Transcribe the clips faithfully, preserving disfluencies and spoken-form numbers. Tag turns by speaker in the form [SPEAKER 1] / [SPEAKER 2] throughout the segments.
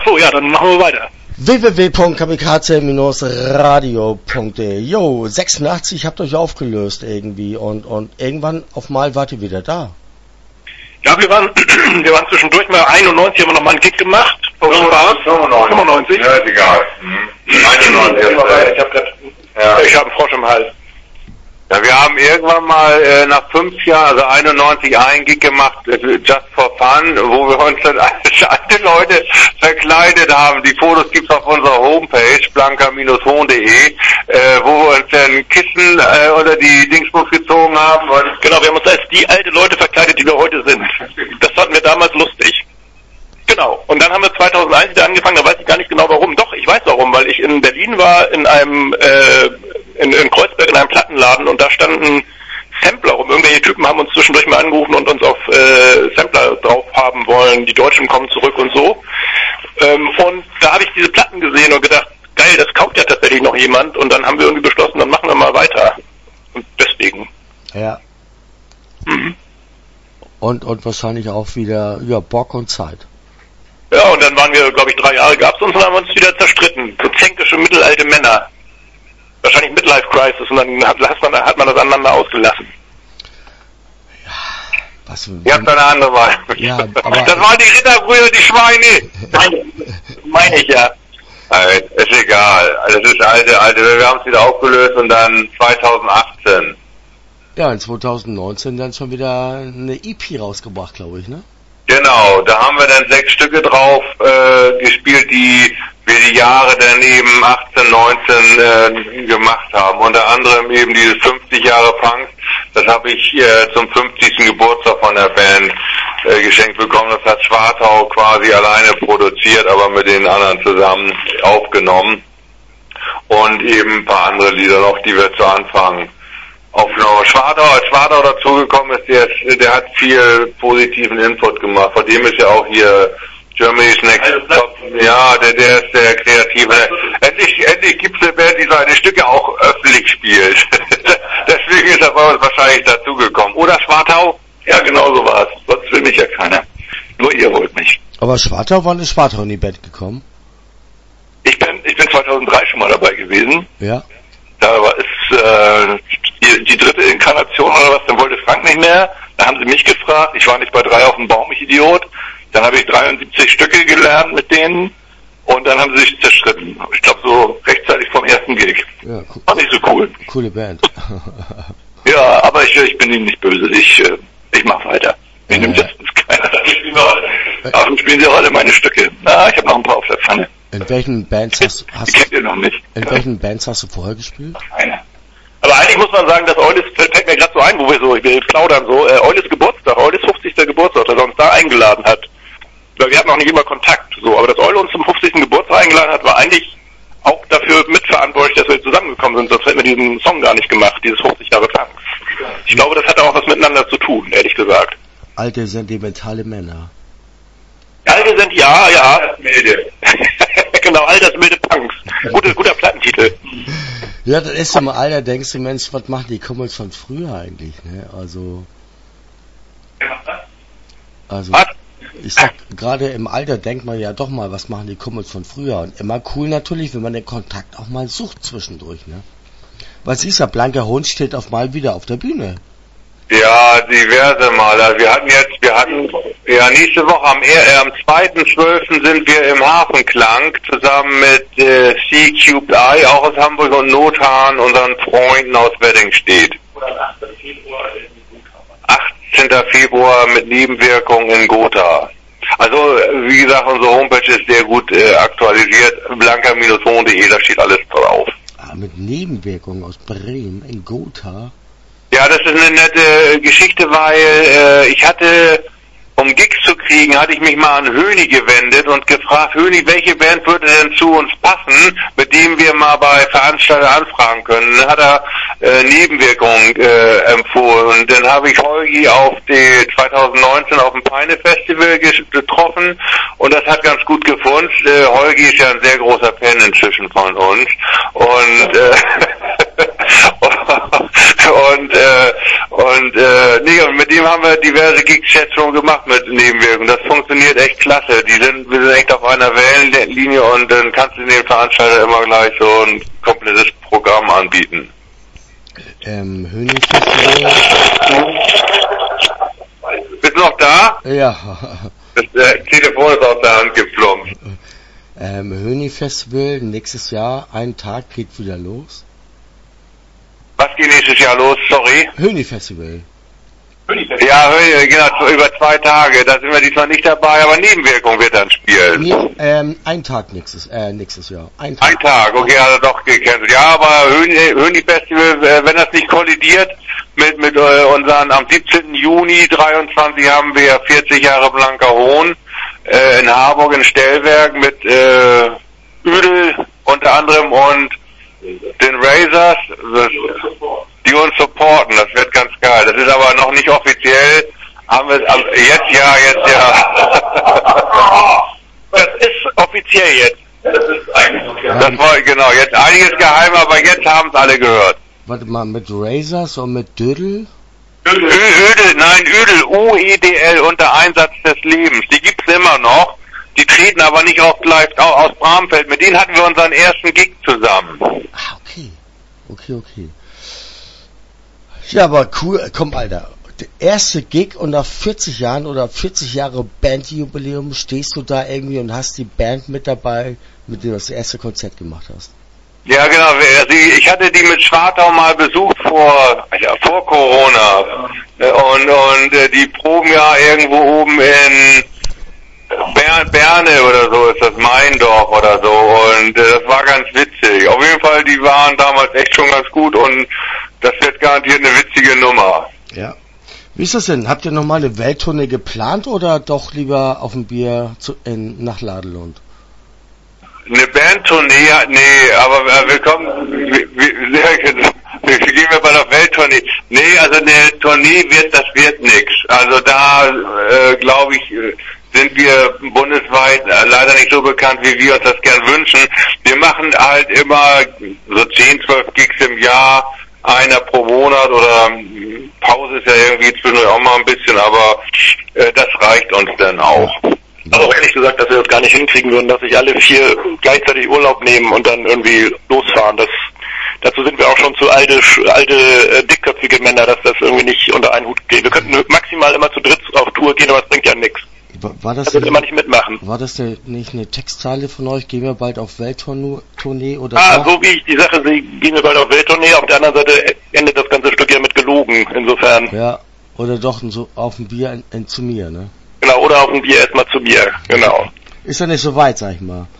[SPEAKER 1] So, ja, dann machen wir weiter.
[SPEAKER 2] w w w punkt kamikaze radio punkt de. Jo, sechsundachtzig habt euch aufgelöst irgendwie und, und irgendwann auf mal wart ihr wieder da.
[SPEAKER 1] Ja, wir waren, wir waren zwischendurch mal einundneunzig, haben wir noch mal einen Gig gemacht. fünfundneunzig. fünfundneunzig.
[SPEAKER 3] Ja, ist egal. Mhm. einundneunzig.
[SPEAKER 1] Ich hab grad, ja. Ich hab einen Frosch im Hals.
[SPEAKER 3] Ja, wir haben irgendwann mal äh, nach fünf Jahren, also einundneunzig, einen Gig gemacht, äh, just for fun, wo wir uns dann als alte Leute verkleidet haben. Die Fotos gibt's auf unserer Homepage, blanka Bindestrich hohn punkt de, äh, wo wir uns dann Kissen äh, unter die Dingsbus gezogen haben. Und
[SPEAKER 1] genau, wir haben uns als die alte Leute verkleidet, die wir heute sind. Das fanden wir damals lustig. Genau. Und dann haben wir zweitausendeins wieder angefangen, da weiß ich gar nicht genau warum. Doch, ich weiß warum, weil ich in Berlin war, in einem, äh, in, in Kreuzberg in einem Plattenladen und da standen Sampler rum. Irgendwelche Typen haben uns zwischendurch mal angerufen und uns auf äh, Sampler drauf haben wollen. Die Deutschen kommen zurück und so. Ähm, und da habe ich diese Platten gesehen und gedacht, geil, das kauft ja tatsächlich noch jemand. Und dann haben wir irgendwie beschlossen, dann machen wir mal weiter. Und deswegen.
[SPEAKER 2] Ja.
[SPEAKER 1] Mhm.
[SPEAKER 2] Und, und wahrscheinlich auch wieder, ja, Bock und Zeit.
[SPEAKER 1] Ja, und dann waren wir, glaube ich, drei Jahre gab's uns und dann haben wir uns wieder zerstritten. So zänkische, mittelalte Männer. Wahrscheinlich Midlife Crisis und dann hat, hat, man, hat man das aneinander ausgelassen.
[SPEAKER 2] Ja, was...
[SPEAKER 3] Ihr habt eine andere Wahl.
[SPEAKER 2] Ja, aber...
[SPEAKER 3] Das waren die Ritterbrüder, die Schweine.
[SPEAKER 1] Meine, meine ich ja.
[SPEAKER 3] Nein, ist egal. Das ist alte, alte, wir haben es wieder aufgelöst und dann zweitausendachtzehn.
[SPEAKER 2] Ja, in zweitausendneunzehn dann schon wieder eine E P rausgebracht, glaube ich, ne?
[SPEAKER 3] Genau, da haben wir dann sechs Stücke drauf äh, gespielt, die wir die Jahre dann eben achtzehn, neunzehn äh, gemacht haben. Unter anderem eben dieses fünfzig Jahre Punk, das habe ich äh, zum fünfzigsten Geburtstag von der Band äh, geschenkt bekommen. Das hat Schwartau quasi alleine produziert, aber mit den anderen zusammen aufgenommen. Und eben ein paar andere Lieder noch, die wir zu Anfang aufgenommen. Schwartau, als Schwartau dazugekommen ist, der, der hat viel positiven Input gemacht. Von dem ist ja auch hier Germany's Next Top. Ja, der, der ist der Kreative. Endlich, endlich gibt es eine Band, die seine Stücke auch öffentlich spielt. Deswegen ist er bei uns wahrscheinlich dazugekommen. Oder Schwartau?
[SPEAKER 1] Ja, genau so war es. Sonst will mich ja keiner. Nur ihr wollt mich.
[SPEAKER 2] Aber Schwartau, wann ist Schwartau in die Band gekommen?
[SPEAKER 1] Ich bin, ich bin zweitausenddrei schon mal dabei gewesen.
[SPEAKER 2] Ja.
[SPEAKER 1] Da war es äh, die, die dritte Inkarnation oder was, dann wollte Frank nicht mehr. Da haben sie mich gefragt. Ich war nicht bei drei auf dem Baum, ich Idiot. Dann habe ich dreiundsiebzig Stücke gelernt mit denen und dann haben sie sich zerstritten. Ich glaube so rechtzeitig vom ersten Gig.
[SPEAKER 2] Ja, cool.
[SPEAKER 1] War nicht so cool.
[SPEAKER 2] Coole Band.
[SPEAKER 1] Ja, aber ich, ich bin ihnen nicht böse. Ich, ich mache weiter. Mir nimmt das keiner. Außerdem spielen sie auch alle meine Stücke. Na, ich habe noch ein paar auf der Pfanne.
[SPEAKER 2] In welchen Bands hast, hast
[SPEAKER 1] die kennt ihr noch nicht.
[SPEAKER 2] In welchen Bands hast du vorher gespielt?
[SPEAKER 1] Keine. Aber eigentlich muss man sagen, dass Eulis, fällt mir gerade so ein, wo wir so, wir plaudern so, äh, Eulis Geburtstag, Eulis fünfzigsten Geburtstag, dass er uns da eingeladen hat. Weil wir hatten auch nicht immer Kontakt, so, aber dass Eule uns zum fünfzigsten Geburtstag eingeladen hat, war eigentlich auch dafür mitverantwortlich, dass wir zusammengekommen sind, sonst hätten wir diesen Song gar nicht gemacht, dieses fünfzig Jahre Punk. Ich glaube, das hatte auch was miteinander zu tun, ehrlich gesagt.
[SPEAKER 2] Alte, sentimentale Männer.
[SPEAKER 1] Alte sind, ja, ja. Altersmilde. Genau, altersmilde Punks. Gute, guter Plattentitel.
[SPEAKER 2] Ja, das ist immer, Alter, denkst du, Mensch, was machen die Kumpels von früher eigentlich, ne? Also... Also...
[SPEAKER 1] Was?
[SPEAKER 2] Ich sag, gerade im Alter denkt man ja doch mal, was machen die Kumpels von früher? Und immer cool natürlich, wenn man den Kontakt auch mal sucht zwischendurch, ne? Weil siehst du, Blanker Hund steht auf mal wieder auf der Bühne.
[SPEAKER 3] Ja, diverse Mal. Also wir hatten jetzt, wir hatten, ja, nächste Woche am, äh, am zweiten zwölften sind wir im Hafenklang zusammen mit äh, C-Cubed Eye, auch aus Hamburg, und Nothahn, unseren Freunden aus Weddingstedt. achtzehnten Februar mit Nebenwirkung in Gotha. Also, wie gesagt, unsere Homepage ist sehr gut äh, aktualisiert. blanka Bindestrich hohn punkt de, da steht alles drauf.
[SPEAKER 2] Ah, mit Nebenwirkungen aus Bremen in Gotha.
[SPEAKER 3] Ja, das ist eine nette Geschichte, weil äh, ich hatte, um Gigs zu kriegen, hatte ich mich mal an Höni gewendet und gefragt, Höni, welche Band würde denn zu uns passen, mit dem wir mal bei Veranstaltern anfragen können. Dann hat er äh, Nebenwirkungen äh, empfohlen. Und dann habe ich Holgi auf die zweitausendneunzehn auf dem Peine Festival getroffen und das hat ganz gut gefunden. Äh, Holgi ist ja ein sehr großer Fan inzwischen von uns. Und äh, und äh, Und äh, nee, und mit dem haben wir diverse Gigs-Chats schon gemacht mit Nebenwirkungen. Das funktioniert echt klasse. Die sind, wir sind echt auf einer Wellenlinie und dann kannst du den Veranstalter immer gleich so ein komplettes Programm anbieten.
[SPEAKER 2] Ähm, Hönig-Festival.
[SPEAKER 3] Bist du noch da?
[SPEAKER 2] Ja.
[SPEAKER 3] Das äh, Telefon ist aus der Hand geflogen.
[SPEAKER 2] Ähm, Hönig-Festival, nächstes Jahr, ein Tag geht wieder los.
[SPEAKER 3] Was geht nächstes Jahr los? Sorry.
[SPEAKER 2] Hönig-Festival.
[SPEAKER 3] Ja, Hönig, genau, über zwei Tage. Da sind wir diesmal nicht dabei, aber Nebenwirkung wird dann spielen.
[SPEAKER 2] Nee, ähm, ein Tag nächstes, äh, nächstes Jahr. Ein Tag.
[SPEAKER 3] Ein Tag, okay, hat er doch gecancelt. Ja, aber Hönig-Festival, äh, wenn das nicht kollidiert mit, mit äh, unseren, am siebzehnten Juni dreiundzwanzig haben wir vierzig Jahre Blanker Hohn äh, in Harburg in Stellwerk mit äh, Üdel unter anderem und den Razors, das, die uns supporten, das wird ganz geil. Das ist aber noch nicht offiziell. Haben wir also jetzt ja, jetzt ja.
[SPEAKER 1] Das ist offiziell jetzt. Das ist eigentlich
[SPEAKER 3] Das war genau, jetzt einiges geheim, aber jetzt haben es alle gehört.
[SPEAKER 2] Warte mal, mit Razors und mit Dödel?
[SPEAKER 3] Ödel, Ödel, nein, Ödel, U E D L, unter Einsatz des Lebens. Die gibt's immer noch. Die treten aber nicht oft live aus Bramfeld. Mit denen hatten wir unseren ersten Gig zusammen.
[SPEAKER 2] Ah, okay. Okay, okay. Ja, aber cool. Komm, Alter. Der erste Gig und nach vierzig Jahren oder vierzig Jahre Bandjubiläum stehst du da irgendwie und hast die Band mit dabei, mit der du das erste Konzert gemacht hast.
[SPEAKER 3] Ja, genau. Also ich hatte die mit Schwartau mal besucht vor, ja, vor Corona. Und, und die proben ja irgendwo oben in Ber- Berne oder so ist das, Meindorf oder so, und äh, das war ganz witzig. Auf jeden Fall, die waren damals echt schon ganz gut und das wird garantiert eine witzige Nummer.
[SPEAKER 2] Ja. Wie ist das denn? Habt ihr nochmal eine Welttournee geplant oder doch lieber auf dem Bier zu, in, nach Ladelund?
[SPEAKER 3] Eine Bandtournee, nee, aber äh, wir kommen, wir, wir, wir gehen wir bei der Welttournee. Nee, also eine Tournee wird, das wird nix. Also da, äh, glaube ich, sind wir bundesweit leider nicht so bekannt, wie wir uns das gern wünschen. Wir machen halt immer so zehn, zwölf Gigs im Jahr, einer pro Monat oder Pause ist ja irgendwie zwischendurch auch mal ein bisschen, aber äh, das reicht uns dann auch.
[SPEAKER 1] Also auch ehrlich gesagt, dass wir das gar nicht hinkriegen würden, dass sich alle vier gleichzeitig Urlaub nehmen und dann irgendwie losfahren. Das, dazu sind wir auch schon zu alte, alte äh, dickköpfige Männer, dass das irgendwie nicht unter einen Hut geht. Wir könnten maximal immer zu dritt auf Tour gehen, aber das bringt ja nichts.
[SPEAKER 2] War das,
[SPEAKER 1] das wird immer nicht mitmachen.
[SPEAKER 2] War das eine, nicht eine Textzeile von euch? Gehen wir bald auf Welttournee oder
[SPEAKER 1] Ah,
[SPEAKER 2] doch?
[SPEAKER 1] so wie ich die Sache sehe, gehen wir bald auf Welttournee. Auf der anderen Seite endet das ganze Stück ja mit gelogen. Insofern.
[SPEAKER 2] Ja, oder doch so auf dem Bier in, in, zu mir, ne?
[SPEAKER 1] Genau, oder auf dem Bier erstmal zu mir. Genau.
[SPEAKER 2] Ist ja nicht so weit, sag ich mal.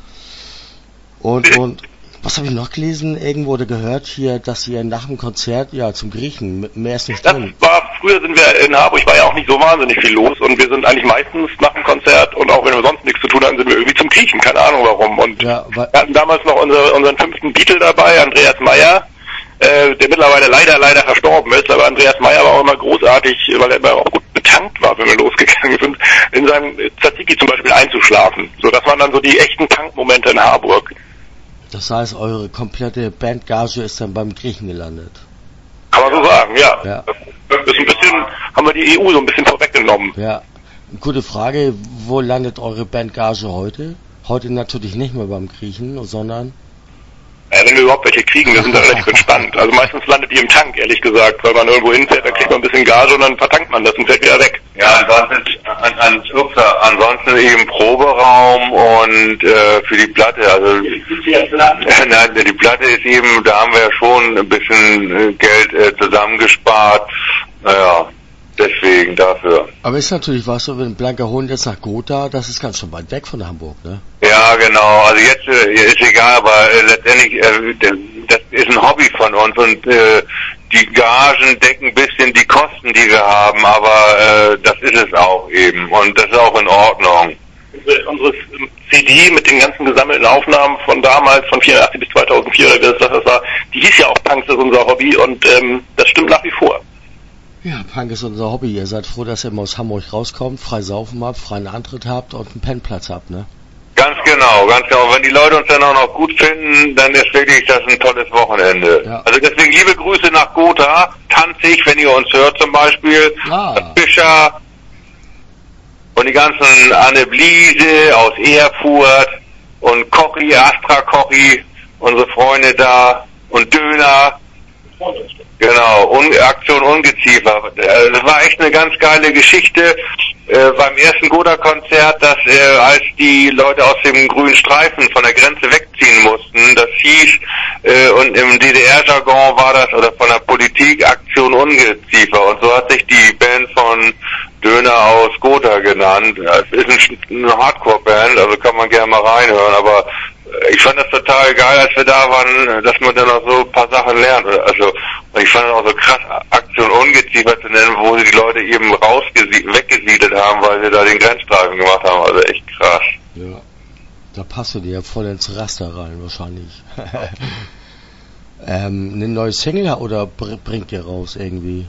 [SPEAKER 2] Und, und was habe ich noch gelesen irgendwo oder gehört hier, dass ihr nach dem Konzert ja zum Griechen, mehr ist nicht
[SPEAKER 1] Das
[SPEAKER 2] drin.
[SPEAKER 1] war, früher sind wir in Harburg, war ja auch nicht so wahnsinnig viel los und wir sind eigentlich meistens nach dem Konzert und auch wenn wir sonst nichts zu tun hatten, sind wir irgendwie zum Griechen, keine Ahnung warum. Und
[SPEAKER 2] Ja, weil,
[SPEAKER 1] wir hatten damals noch unsere, unseren fünften Beatle dabei, Andreas Meyer, äh, der mittlerweile leider, leider verstorben ist, aber Andreas Meyer war auch immer großartig, weil er immer auch gut betankt war, wenn wir losgegangen sind, in seinem Tzatziki zum Beispiel einzuschlafen. So, das waren dann so die echten Tankmomente in Harburg.
[SPEAKER 2] das heißt, eure komplette Bandgage ist dann beim Griechen gelandet.
[SPEAKER 1] Kann man so sagen, ja.
[SPEAKER 2] Ja.
[SPEAKER 1] Das ist ein bisschen, haben wir die E U so ein bisschen vorweggenommen.
[SPEAKER 2] Ja, gute Frage, wo landet eure Bandgage heute? Heute natürlich nicht mehr beim Griechen, sondern...
[SPEAKER 1] Ja, wenn wir überhaupt welche kriegen, wir sind da relativ entspannt. Also meistens landet die im Tank, ehrlich gesagt, weil man irgendwo hinfährt, dann kriegt man ein bisschen Gage und dann vertankt man das und fährt wieder weg.
[SPEAKER 3] Ja, ansonsten, an, an, ups, ansonsten eben Proberaum und äh, für die Platte, also nein, die Platte ist eben, da haben wir ja schon ein bisschen Geld äh, zusammengespart, naja, deswegen dafür.
[SPEAKER 2] Aber ist natürlich, weißt du, wenn Blanker Hohn jetzt nach Gotha, das ist ganz schön weit weg von Hamburg, ne?
[SPEAKER 3] Ja, genau, also jetzt äh, ist egal, aber äh, letztendlich, äh, das ist ein Hobby von uns und äh, die Gagen decken ein bisschen die Kosten, die wir haben, aber äh, das ist es auch eben und das ist auch in Ordnung.
[SPEAKER 1] Unsere C D mit den ganzen gesammelten Aufnahmen von damals, von vierundachtzig bis zweitausendvier, oder wie das, das war, die hieß ja auch Punks, das ist unser Hobby und ähm, das stimmt nach wie vor.
[SPEAKER 2] Ja, Punk ist unser Hobby. Ihr seid froh, dass ihr immer aus Hamburg rauskommt, frei saufen habt, freien Antritt habt und einen Pennplatz habt, ne?
[SPEAKER 3] Ganz genau, ganz genau. Wenn die Leute uns dann auch noch gut finden, dann ist wirklich das ein tolles Wochenende. Ja. Also deswegen liebe Grüße nach Gotha, Tanzig, wenn ihr uns hört zum Beispiel, ah. Fischer und die ganzen Anne Bliese aus Erfurt und Kochi, Astra Kochi, unsere Freunde da und Döner. Genau, Un- Aktion Ungeziefer. Das war echt eine ganz geile Geschichte. Äh, beim ersten Gotha-Konzert, dass äh, als die Leute aus dem grünen Streifen von der Grenze wegziehen mussten, das hieß, äh, und im D D R-Jargon war das, oder von der Politik, Aktion Ungeziefer. Und so hat sich die Band von Döner aus Gotha genannt. Es ist eine Hardcore-Band, also kann man gerne mal reinhören, aber ich fand das total geil, als wir da waren, dass man dann auch so ein paar Sachen lernt. Also ich fand es auch so krass, Aktion Ungeziefer zu nennen, wo sie die Leute eben rausgesie- weggesiedelt haben, weil sie da den Grenzstreifen gemacht haben. Also echt krass.
[SPEAKER 2] Ja, da passt du dir ja voll ins Raster rein wahrscheinlich. ähm, eine neue Single oder br- bringt ihr raus irgendwie?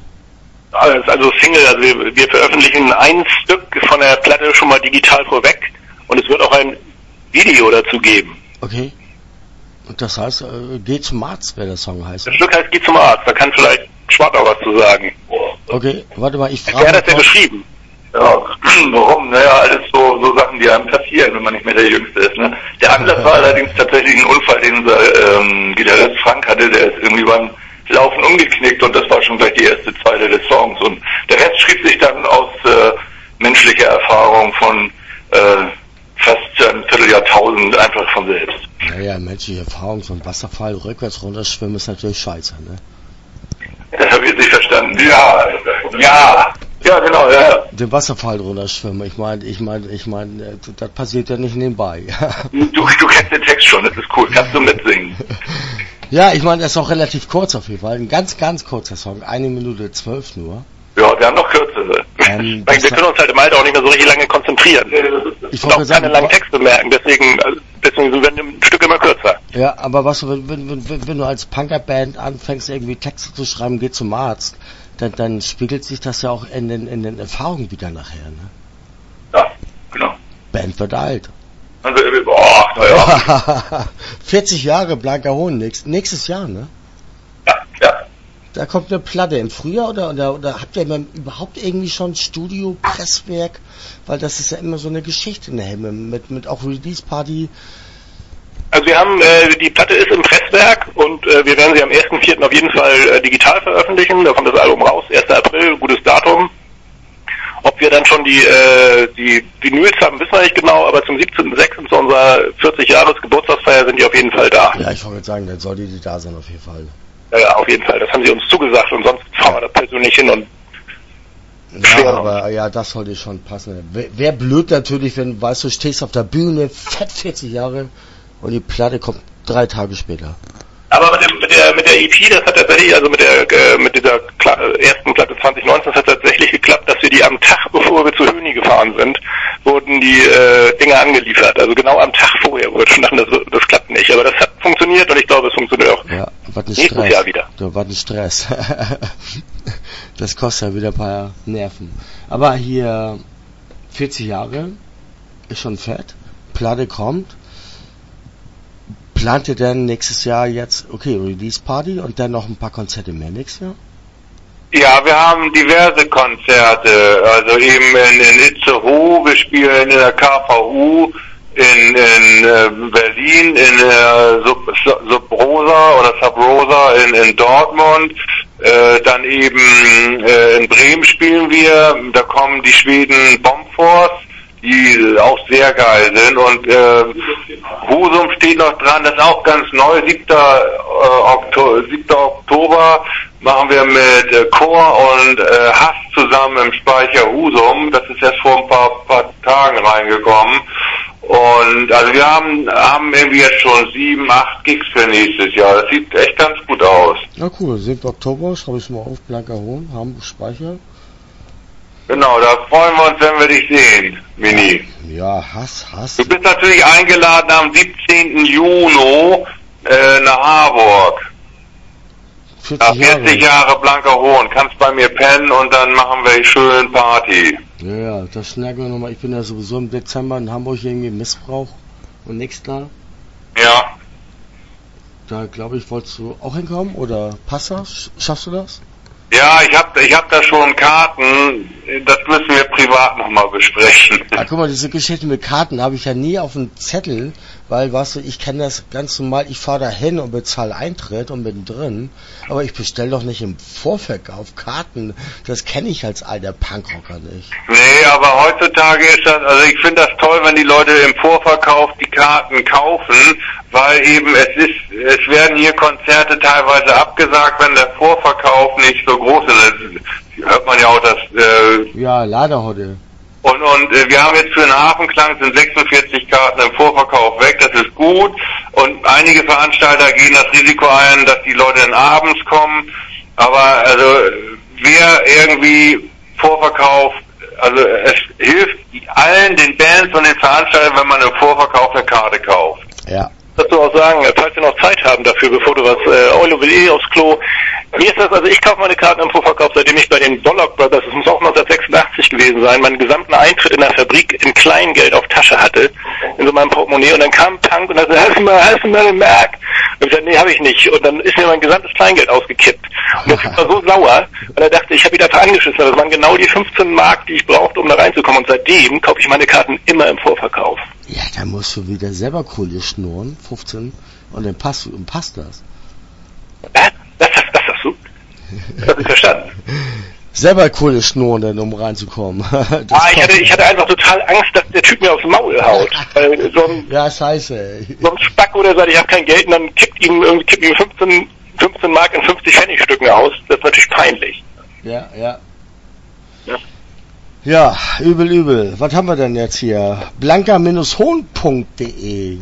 [SPEAKER 1] Also Single, also wir, wir veröffentlichen ein Stück von der Platte schon mal digital vorweg und es wird auch ein Video dazu geben.
[SPEAKER 2] Okay. Und das heißt, äh, Geh zum Arzt, wer der Song heißt.
[SPEAKER 1] Das Stück heißt Geh zum Arzt, da kann vielleicht Schwart auch was zu sagen.
[SPEAKER 2] Okay, warte mal, ich frage...
[SPEAKER 1] Wer hat das denn geschrieben?
[SPEAKER 4] Ja, warum? Naja, alles so, so Sachen, die einem passieren, wenn man nicht mehr der Jüngste ist, ne? Der Anlass war allerdings tatsächlich ein Unfall, den unser ähm, Gitarrist Frank hatte, der ist irgendwie beim Laufen umgeknickt und das war schon gleich die erste Zeile des Songs. Und der Rest schrieb sich dann aus äh, menschlicher Erfahrung von äh, fast ein Vierteljahrtausend einfach von selbst.
[SPEAKER 2] Naja, menschliche Erfahrung, so ein Wasserfall rückwärts runterschwimmen ist natürlich scheiße, ne?
[SPEAKER 4] Das habe ich jetzt nicht verstanden. Ja, ja, ja, genau, ja, ja.
[SPEAKER 2] Den Wasserfall runterschwimmen, ich meine, ich meine, ich meine, das passiert ja nicht nebenbei.
[SPEAKER 4] du, du kennst den Text schon, das ist cool, kannst du mitsingen.
[SPEAKER 2] Ja, ich meine, er ist auch relativ kurz auf jeden Fall, ein ganz, ganz kurzer Song, eine Minute zwölf nur.
[SPEAKER 4] Ja, wir haben noch kürzere.
[SPEAKER 1] Ähm, wir können uns halt im Alter auch nicht mehr so richtig lange konzentrieren.
[SPEAKER 2] Ich
[SPEAKER 1] und auch keine langen Texte merken, deswegen, deswegen werden die Stücke immer kürzer.
[SPEAKER 2] Ja, aber was, wenn, wenn, wenn, wenn du als Punkerband anfängst, irgendwie Texte zu schreiben, geh zum Arzt, dann, dann spiegelt sich das ja auch in den, in den Erfahrungen wieder nachher, ne?
[SPEAKER 4] Ja, genau.
[SPEAKER 2] Band wird alt.
[SPEAKER 4] Also, boah, naja.
[SPEAKER 2] vierzig Jahre Blanker Hohn, nächst, nächstes Jahr, ne?
[SPEAKER 4] Ja, ja.
[SPEAKER 2] Da kommt eine Platte im Frühjahr oder, oder, oder habt ihr überhaupt irgendwie schon Studio, Presswerk? Weil das ist ja immer so eine Geschichte in der Hemme, mit, mit auch Release-Party.
[SPEAKER 1] Also wir haben, äh, die Platte ist im Presswerk und äh, wir werden sie am ersten vierten auf jeden Fall äh, digital veröffentlichen, da kommt das Album raus, erster April, gutes Datum. Ob wir dann schon die, äh, die Vinyls haben, wissen wir nicht genau, aber zum siebzehnten sechsten zu unserer vierzig-Jahres-Geburtstagsfeier sind die auf jeden Fall da.
[SPEAKER 2] Ja, ich wollte jetzt sagen, dann soll die da sein auf jeden Fall.
[SPEAKER 1] Ja, auf jeden Fall. Das haben sie uns zugesagt und sonst fahren wir da persönlich hin und
[SPEAKER 2] ja, aber ja, das sollte schon passen. Wäre blöd natürlich, wenn, weißt du, stehst auf der Bühne, fett vierzig Jahre und die Platte kommt drei Tage später.
[SPEAKER 1] Aber mit, dem, mit der mit der E P, das hat tatsächlich, also mit der äh, mit dieser Kla- ersten Platte zwanzig neunzehn, das hat tatsächlich geklappt, dass wir die am Tag, bevor wir zu Höni gefahren sind, wurden die äh, Dinge angeliefert. Also genau am Tag vorher wurde schon das, das klappt nicht. Aber das hat funktioniert und ich glaube, es funktioniert auch
[SPEAKER 2] ja, was ein
[SPEAKER 1] nächstes
[SPEAKER 2] Stress.
[SPEAKER 1] Jahr wieder.
[SPEAKER 2] Ja, was ein Stress. Das kostet ja wieder ein paar Nerven. Aber hier vierzig Jahre ist schon fett. Platte kommt. Plant ihr denn nächstes Jahr jetzt, okay, Release Party und dann noch ein paar Konzerte mehr nächstes Jahr?
[SPEAKER 3] Ja, wir haben diverse Konzerte, also eben in, in Itzehoe, wir spielen in der K V U, in, in äh, Berlin, in äh, Sub, Subrosa oder Subrosa in, in Dortmund, äh, dann eben äh, in Bremen spielen wir, da kommen die Schweden Bombforce, die auch sehr geil sind und äh, Husum steht noch dran, das ist auch ganz neu, siebter Oktober machen wir mit äh, Chor und äh, Hass zusammen im Speicher Husum, das ist erst vor ein paar, paar Tagen reingekommen und also wir haben, haben irgendwie jetzt schon sieben, acht Gigs für nächstes Jahr, das sieht echt ganz gut aus.
[SPEAKER 2] Ja cool, siebter Oktober, schreibe ich mal auf, Blanker Hohn, Hamburg Speicher.
[SPEAKER 3] Genau, da freuen wir uns, wenn wir dich sehen, Mini.
[SPEAKER 2] Ja, Hass, Hass.
[SPEAKER 3] Du bist natürlich eingeladen am siebzehnten Juni äh, nach Harburg.
[SPEAKER 2] vierzig,
[SPEAKER 3] vierzig Jahre. Jahre Blanker Hohn. Kannst bei mir pennen und dann machen wir schön Party.
[SPEAKER 2] Ja, ja, das schnacken wir nochmal. Ich bin ja sowieso im Dezember in Hamburg irgendwie Missbrauch. und Nixler.
[SPEAKER 3] Ja.
[SPEAKER 2] Da glaube ich, wolltest du auch hinkommen oder passt das? Schaffst du das?
[SPEAKER 3] Ja, ich hab, ich hab da schon Karten, das müssen wir privat nochmal besprechen.
[SPEAKER 2] Ja, guck mal, diese Geschichte mit Karten habe ich ja nie auf dem Zettel, weil, weißt du, ich kenne das ganz normal, ich fahre da hin und bezahle Eintritt und bin drin, aber ich bestelle doch nicht im Vorverkauf Karten, das kenne ich als alter Punkrocker nicht.
[SPEAKER 3] Nee, aber heutzutage ist das, also ich finde das toll, wenn die Leute im Vorverkauf die Karten kaufen, weil eben es ist, es werden hier Konzerte teilweise abgesagt, wenn der Vorverkauf nicht so groß ist. Das hört man ja auch, dass äh,
[SPEAKER 2] ja, leider heute.
[SPEAKER 3] Und, und äh, wir haben jetzt für den Hafenklang sind sechsundvierzig Karten im Vorverkauf weg, das ist gut. Und einige Veranstalter gehen das Risiko ein, dass die Leute dann abends kommen. Aber also wer irgendwie Vorverkauf, also es hilft allen, den Bands und den Veranstaltern, wenn man im Vorverkauf eine Karte kauft.
[SPEAKER 2] Ja.
[SPEAKER 1] Dazu auch sagen, falls wir noch Zeit haben dafür, bevor du was, äh, Eulo will eh aufs Klo. Mir ist das, also ich kaufe meine Karten im Vorverkauf, seitdem ich bei den Bollock Brothers, das muss auch neunzehnhundertsechsundachtzig gewesen sein, meinen gesamten Eintritt in der Fabrik in Kleingeld auf Tasche hatte, in so meinem Portemonnaie, und dann kam Punk und sagte, hast du mal, hast du mal einen Mark? Und ich sagte, nee, habe ich nicht. Und dann ist mir mein gesamtes Kleingeld ausgekippt. Und der Typ war so sauer, weil er dachte, ich habe ihn dafür angeschissen. Das waren genau die fünfzehn Mark, die ich brauchte, um da reinzukommen. Und seitdem kaufe ich meine Karten immer im Vorverkauf.
[SPEAKER 2] Ja, da musst du wieder selber Kohle schnurren, fünfzehn, und dann passt, und passt das.
[SPEAKER 1] Was? Das, das, das hast du? Das hab ich verstanden.
[SPEAKER 2] Selber Kohle schnurren, dann, um reinzukommen.
[SPEAKER 1] Ah, ich hatte, ich hatte einfach total Angst, dass der Typ mir aufs Maul haut. Weil so ein,
[SPEAKER 2] ja, scheiße.
[SPEAKER 1] So ein Spacko, der sagt, ich habe kein Geld, und dann kippt ihm irgendwie kippt ihm fünfzehn, fünfzehn Mark in fünfzig Pfennigstücken aus. Das ist natürlich peinlich.
[SPEAKER 2] Ja, ja.
[SPEAKER 1] Ja.
[SPEAKER 2] Ja, übel, übel. Was haben wir denn jetzt hier? blanka Bindestrich hohn Punkt de.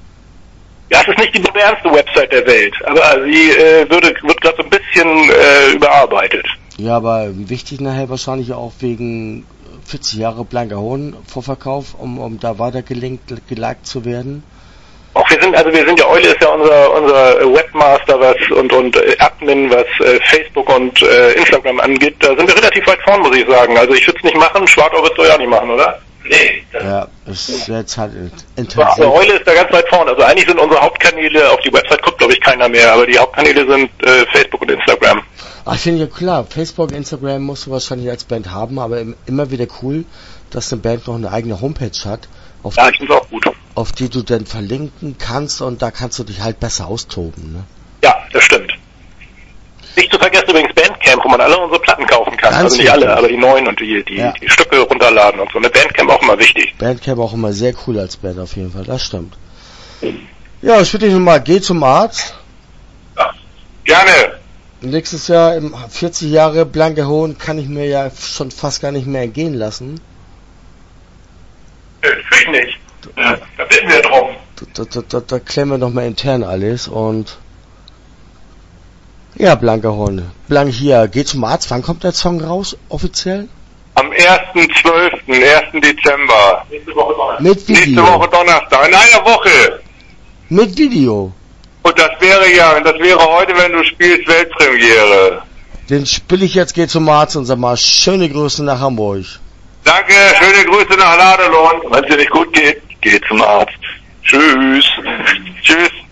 [SPEAKER 1] Ja, es ist nicht die modernste Website der Welt, aber sie äh, würde, wird gerade so ein bisschen äh, überarbeitet.
[SPEAKER 2] Ja, aber wichtig nachher wahrscheinlich auch wegen vierzig Jahre Blanka Hohn Vorverkauf, um, um da weiter gelinkt, geliked zu werden.
[SPEAKER 1] Auch wir sind, also wir sind ja, Eule ist ja unser unser Webmaster was und und äh, Admin, was äh, Facebook und äh, Instagram angeht. Da sind wir relativ weit vorn, muss ich sagen. Also ich würde es nicht machen, Schwartau wird es doch ja nicht machen, oder? Nee.
[SPEAKER 2] Ja, es ist jetzt halt
[SPEAKER 1] intensiv. Also Eule ist da ganz weit vorn. Also eigentlich sind unsere Hauptkanäle, auf die Website guckt glaube ich keiner mehr, aber die Hauptkanäle sind äh, Facebook und Instagram.
[SPEAKER 2] Ach, ich finde ja klar, Facebook, Instagram musst du wahrscheinlich als Band haben, aber immer wieder cool, dass eine Band noch eine eigene Homepage hat, auf,
[SPEAKER 1] ja,
[SPEAKER 2] die,
[SPEAKER 1] ich find's auch gut.
[SPEAKER 2] auf die du dann verlinken kannst, und da kannst du dich halt besser austoben. Ne?
[SPEAKER 1] Ja, das stimmt. Nicht zu vergessen übrigens Bandcamp, wo man alle unsere Platten kaufen kann.
[SPEAKER 2] Ganz
[SPEAKER 1] also nicht
[SPEAKER 2] richtig.
[SPEAKER 1] alle, aber die neuen und die, die, ja. die Stücke runterladen und so. Eine Bandcamp auch immer wichtig.
[SPEAKER 2] Bandcamp auch immer sehr cool als Band auf jeden Fall, das stimmt. Ja, ich würde dich nochmal, geh zum Arzt.
[SPEAKER 3] Ja, gerne.
[SPEAKER 2] Nächstes Jahr, im vierzig Jahre Blanka Hohn, kann ich mir ja schon fast gar nicht mehr entgehen lassen.
[SPEAKER 1] Natürlich nicht. Ja, da bitten wir drum.
[SPEAKER 2] Da, da, da, da klären wir nochmal intern alles und ja, Blanka Hohn. Blank hier, geh zum Arzt. Wann kommt der Song raus, offiziell?
[SPEAKER 3] Am ersten zwölften, ersten Dezember.
[SPEAKER 1] Nächste Woche Donnerstag.
[SPEAKER 2] Mit Video.
[SPEAKER 3] Nächste Woche Donnerstag, in einer Woche.
[SPEAKER 2] Mit Video.
[SPEAKER 3] Und das wäre ja, das wäre heute, wenn du spielst, Weltpremiere.
[SPEAKER 2] Den spiele ich jetzt, geh zum Arzt und sag mal, schöne Grüße nach Hamburg.
[SPEAKER 3] Danke, schöne Grüße nach Ladelund.
[SPEAKER 1] Wenn es dir nicht gut geht, geh zum Arzt. Tschüss.
[SPEAKER 3] Tschüss.